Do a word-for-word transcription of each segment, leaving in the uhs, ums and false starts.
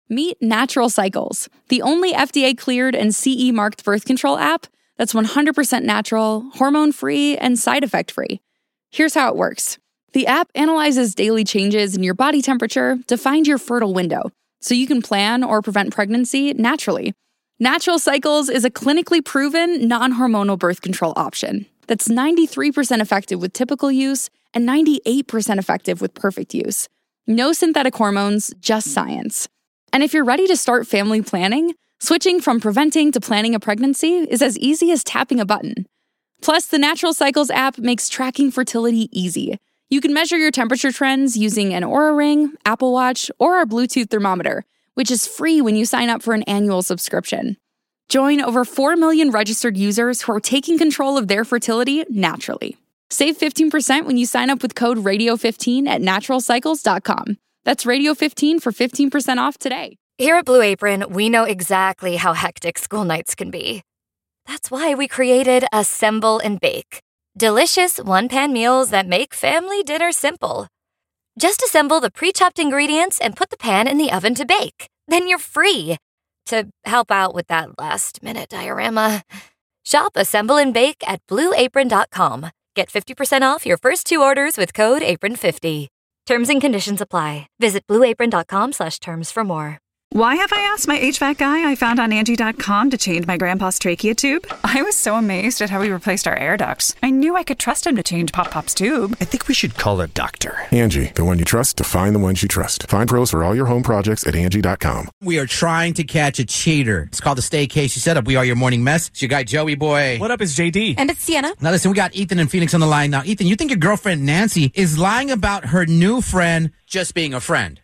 Meet Natural Cycles, the only F D A-cleared and C E-marked birth control app that's one hundred percent natural, hormone-free, and side effect-free. Here's how it works. The app analyzes daily changes in your body temperature to find your fertile window, so you can plan or prevent pregnancy naturally. Natural Cycles is a clinically proven, non-hormonal birth control option that's ninety-three percent effective with typical use and ninety-eight percent effective with perfect use. No synthetic hormones, just science. And if you're ready to start family planning, switching from preventing to planning a pregnancy is as easy as tapping a button. Plus, the Natural Cycles app makes tracking fertility easy. You can measure your temperature trends using an Oura Ring, Apple Watch, or our Bluetooth thermometer, which is free when you sign up for an annual subscription. Join over four million registered users who are taking control of their fertility naturally. Save fifteen percent when you sign up with code radio fifteen at natural cycles dot com. That's radio fifteen for fifteen percent off today. Here at Blue Apron, we know exactly how hectic school nights can be. That's why we created Assemble and Bake. Delicious one-pan meals that make family dinner simple. Just assemble the pre-chopped ingredients and put the pan in the oven to bake. Then you're free to help out with that last-minute diorama. Shop Assemble and Bake at blue apron dot com. Get fifty percent off your first two orders with code apron fifty. Terms and conditions apply. Visit blue apron dot com slash terms for more. Why have I asked my H V A C guy I found on Angie dot com to change my grandpa's trachea tube? I was so amazed at how he replaced our air ducts. I knew I could trust him to change Pop Pop's tube. I think we should call a doctor. Angie, the one you trust to find the ones you trust. Find pros for all your home projects at Angie dot com. We are trying to catch a cheater. It's called the Staycation Setup. We are your morning mess. It's your guy, Joey Boy. What up, it's J D. And it's Sienna. Now listen, we got Ethan and Phoenix on the line. Now, Ethan, you think your girlfriend Nancy is lying about her new friend just being a friend?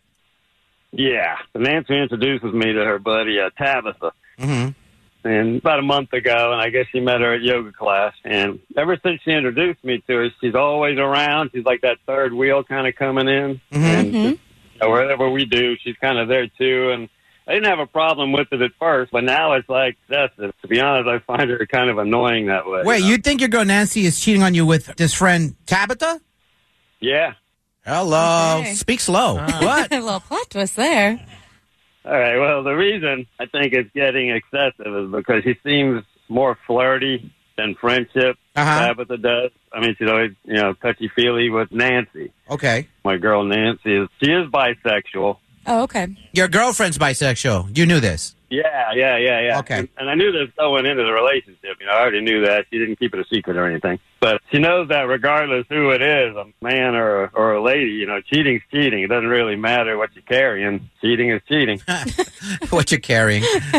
Yeah. Nancy introduces me to her buddy, uh, Tabitha. Mm-hmm. And about a month ago, and I guess she met her at yoga class. And ever since she introduced me to her, she's always around. She's like that third wheel kind of coming in. Mm-hmm. And just, you know, wherever we do, she's kind of there too. And I didn't have a problem with it at first, but now it's like excessive. To be honest, I find her kind of annoying that way. Wait, you know? you think your girl Nancy is cheating on you with this friend Tabitha? Yeah. Hello. Okay. Speak slow. Uh, What? A little plot twist there. All right. Well, the reason I think it's getting excessive is because she seems more flirty than friendship. Uh-huh. Tabitha does. I mean, she's always, you know, touchy-feely with Nancy. Okay. My girl Nancy is, she is bisexual. Oh, okay. Your girlfriend's bisexual. You knew this. Yeah, yeah, yeah, yeah. Okay. And, and I knew this going into the relationship. You know, I already knew that. She didn't keep it a secret or anything. But she knows that regardless who it is, a man or a, or a lady, you know, cheating's cheating. It doesn't really matter what you're carrying. Cheating is cheating. What you're carrying.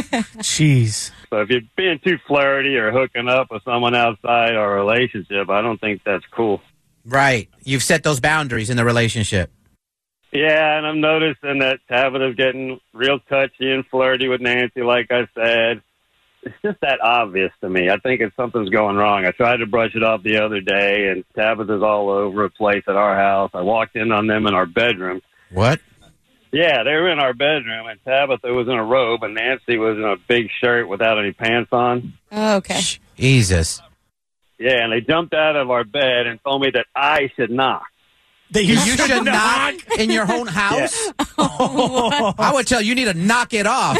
Jeez. So if you're being too flirty or hooking up with someone outside our relationship, I don't think that's cool. Right. You've set those boundaries in the relationship. Yeah, and I'm noticing that Tabitha's getting real touchy and flirty with Nancy, like I said. It's just that obvious to me. I think it's something's going wrong. I tried to brush it off the other day, and Tabitha's all over the place at our house. I walked in on them in our bedroom. What? Yeah, they were in our bedroom, and Tabitha was in a robe, and Nancy was in a big shirt without any pants on. Oh, okay. Jesus. Yeah, and they jumped out of our bed and told me that I should knock. That You should knock in your own house? Yeah. Oh, I would tell you, you need to knock it off.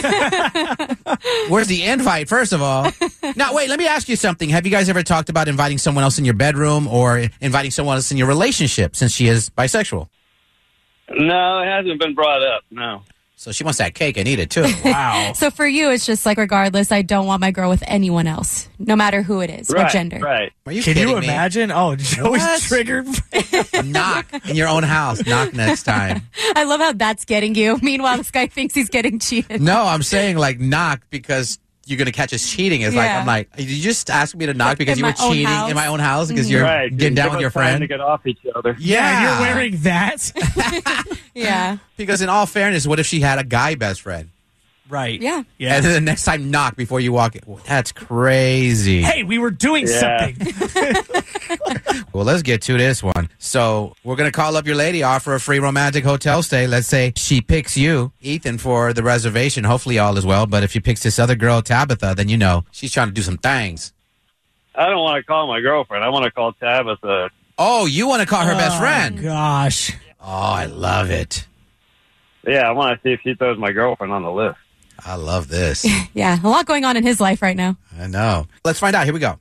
Where's the invite, first of all? Now, wait, let me ask you something. Have you guys ever talked about inviting someone else in your bedroom or inviting someone else in your relationship since she is bisexual? No, it hasn't been brought up, no. So she wants that cake and eat it, too. Wow. So for you, it's just like, regardless, I don't want my girl with anyone else, no matter who it is, Right, what gender. right. Are you Can kidding you me? imagine? Oh, Joey's What? triggered. Knock in your own house. Knock next time. I love how that's getting you. Meanwhile, this guy thinks he's getting cheated. No, I'm saying like knock because you're going to catch us cheating. It's like, Yeah. I'm like, did you just ask me to knock because In you were my own cheating house? in my own house because you're Right. getting down Give with us your time friend? to get off each other. Yeah. You're wearing that. Yeah. Because in all fairness, what if she had a guy best friend? Right. Yeah. Yeah. And then the next time knock before you walk in. That's crazy. Hey, we were doing Yeah. something. Well, let's get to this one. So we're going to call up your lady, offer a free romantic hotel stay. Let's say she picks you, Ethan, for the reservation. Hopefully all is well. But if she picks this other girl, Tabitha, then you know she's trying to do some things. I don't want to call my girlfriend. I want to call Tabitha. Oh, you want to call her best friend? Gosh. Oh, I love it. Yeah, I want to see if she throws my girlfriend on the list. I love this. Yeah, a lot going on in his life right now. I know. Let's find out. Here we go.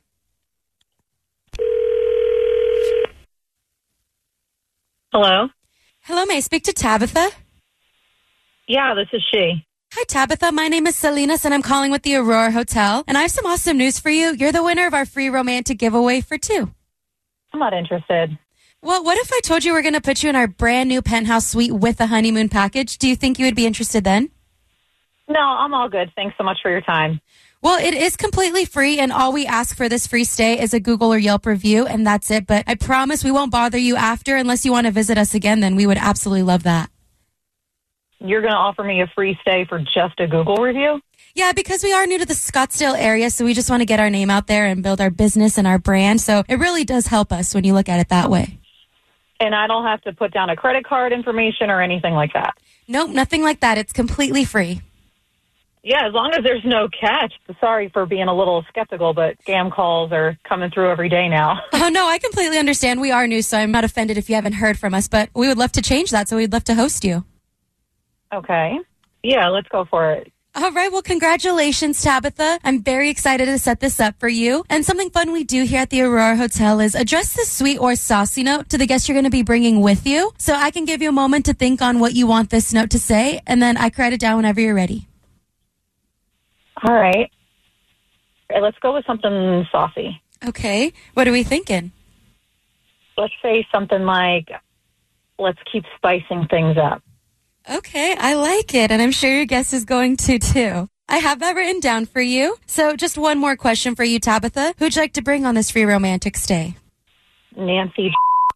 Hello? Hello, may I speak to Tabitha? Yeah, this is she. Hi, Tabitha. My name is Salinas, and I'm calling with the Aurora Hotel. And I have some awesome news for you. You're the winner of our free romantic giveaway for two. I'm not interested. Well, what if I told you we're going to put you in our brand new penthouse suite with a honeymoon package? Do you think you would be interested then? No, I'm all good. Thanks so much for your time. Well, it is completely free, and all we ask for this free stay is a Google or Yelp review, and that's it. But I promise we won't bother you after unless you want to visit us again. Then we would absolutely love that. You're going to offer me a free stay for just a Google review? Yeah, because we are new to the Scottsdale area, so we just want to get our name out there and build our business and our brand. So it really does help us when you look at it that way. And I don't have to put down a credit card information or anything like that? Nope, nothing like that. It's completely free. Yeah, as long as there's no catch. Sorry for being a little skeptical, but scam calls are coming through every day now. Oh, no, I completely understand. We are new, so I'm not offended if you haven't heard from us, but we would love to change that, so we'd love to host you. Okay. Yeah, let's go for it. All right. Well, congratulations, Tabitha. I'm very excited to set this up for you. And something fun we do here at the Aurora Hotel is address this sweet or saucy note to the guest you're going to be bringing with you. So I can give you a moment to think on what you want this note to say, and then I can write it down whenever you're ready. All right. All right, let's go with something saucy. Okay. What are we thinking? Let's say something like, let's keep spicing things up. Okay, I like it, and I'm sure your guest is going to, too. I have that written down for you. So just one more question for you, Tabitha. Who'd you like to bring on this free romantic stay? Nancy.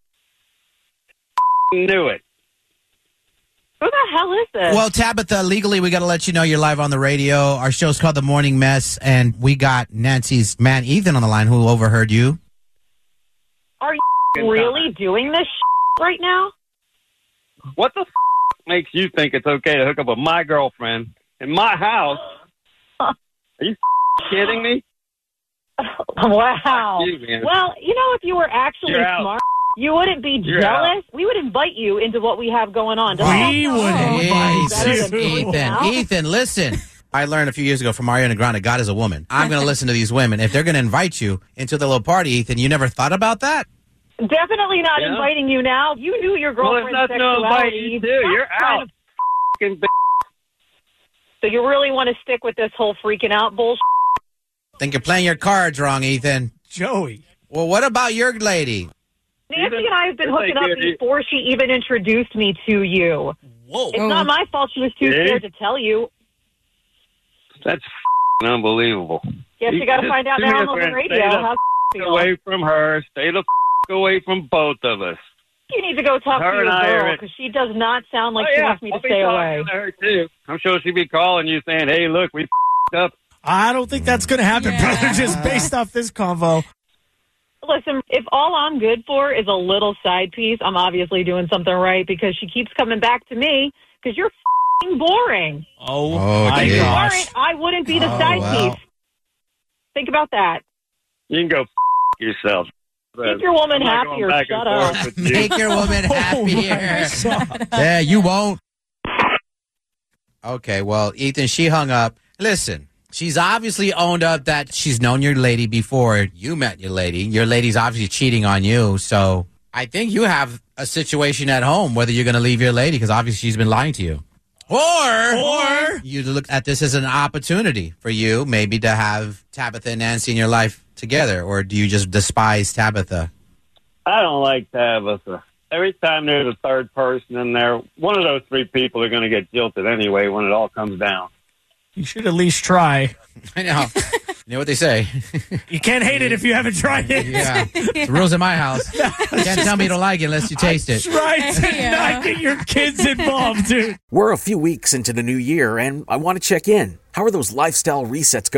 Knew it. Who the hell is this? Well, Tabitha, legally, we got to let you know you're live on the radio. Our show's called The Morning Mess, and we got Nancy's man, Ethan, on the line who overheard you. Are you really doing this right now? What the f- makes you think it's okay to hook up with my girlfriend in my house? Are you f- kidding me? Wow. You, man. Well, you know, if you were actually You're out. smart, you wouldn't be You're jealous. out. We would invite you into what we have going on. Doesn't We that would sound invite better Jesus, than doing Ethan, now? Ethan, listen. I learned a few years ago from Ariana Grande, God is a woman. I'm going to listen to these women. If they're going to invite you into the little party, Ethan, you never thought about that? Definitely not Yeah. inviting you now. You knew your Well, girlfriend's there's nothing to invite sexuality. you to. That's You're kind out. of- F***ing b- So you really want to stick with this whole freaking out bullshit? Think you're playing your cards wrong, Ethan. Joey. Well, what about your lady? Nancy and I have been It's hooking like up you're- before she even introduced me to you. Whoa. It's not my fault she was too Yeah. scared to tell you. That's f***ing unbelievable. Guess you got to Just find out do now me a on the favor, radio stay the how f- feel. away from her. Stay the f- away from both of us. You need to go talk Her to your and I girl are- because she does not sound like Oh, she yeah. wants me to I'll be stay talking away. to her, too. I'm sure she'd be calling you saying, hey, look, we f***ed up. I don't think that's going to happen, Yeah. brother, just based off this convo. Listen, if all I'm good for is a little side piece, I'm obviously doing something right because she keeps coming back to me because you're f***ing boring. Oh, Oh, my geez. If you gosh. weren't, I wouldn't be the Oh, side wow. piece. Think about that. You can go f- yourself. Keep your woman I'm not happy going or back shut and up. forth with you. Make your woman Oh, happier. my God. Yeah, you won't. Okay, well, Ethan, she hung up. Listen, she's obviously owned up that she's known your lady before you met your lady. Your lady's obviously cheating on you. So I think you have a situation at home, whether you're going to leave your lady, because obviously she's been lying to you. Or, Or- you look at this as an opportunity for you maybe to have Tabitha and Nancy in your life together. Or do you just despise Tabitha? I don't like Tabitha. Every time there's a third person in there, one of those three people are going to get jilted anyway when it all comes down. You should at least try. I know. You know what they say? You can't hate it if you haven't tried it. Yeah. It's the rules in my house. You can't tell me you don't like it unless you taste it. Try to Yeah. not get your kids involved, dude. We're a few weeks into the new year, and I want to check in. How are those lifestyle resets going?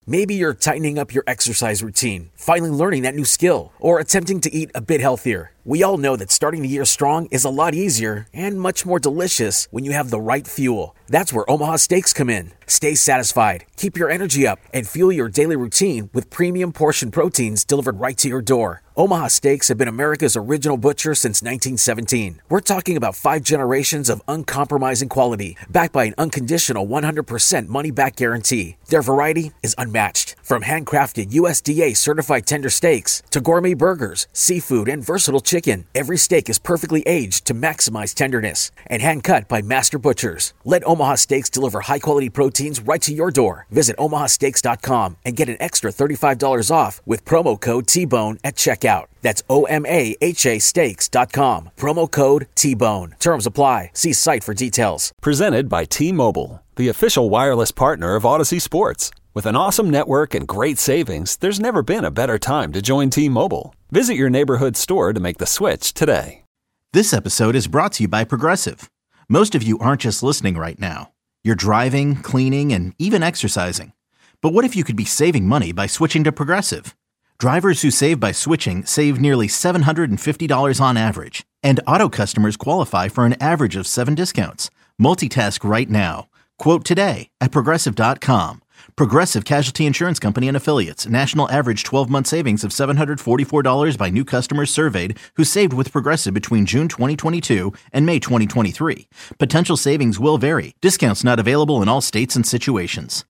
Maybe you're tightening up your exercise routine, finally learning that new skill, or attempting to eat a bit healthier. We all know that starting the year strong is a lot easier and much more delicious when you have the right fuel. That's where Omaha Steaks come in. Stay satisfied, keep your energy up, and fuel your daily routine with premium portion proteins delivered right to your door. Omaha Steaks have been America's original butcher since nineteen seventeen. We're talking about five generations of uncompromising quality, backed by an unconditional one hundred percent money-back guarantee. Their variety is unmatched. From handcrafted U S D A-certified tender steaks to gourmet burgers, seafood, and versatile chicken, every steak is perfectly aged to maximize tenderness and hand-cut by master butchers. Let Omaha Steaks deliver high-quality proteins right to your door. Visit omaha steaks dot com and get an extra thirty-five dollars off with promo code T-Bone at checkout. That's O M A H A steaks dot com. Promo code T-Bone. Terms apply. See site for details. Presented by T-Mobile, the official wireless partner of Odyssey Sports. With an awesome network and great savings, there's never been a better time to join T-Mobile. Visit your neighborhood store to make the switch today. This episode is brought to you by Progressive. Most of you aren't just listening right now. You're driving, cleaning, and even exercising. But what if you could be saving money by switching to Progressive? Drivers who save by switching save nearly seven hundred fifty dollars on average. And auto customers qualify for an average of seven discounts. Multitask right now. Quote today at Progressive dot com. Progressive Casualty Insurance Company and Affiliates. National average twelve-month savings of seven hundred forty-four dollars by new customers surveyed who saved with Progressive between June twenty twenty-two and May twenty twenty-three. Potential savings will vary. Discounts not available in all states and situations.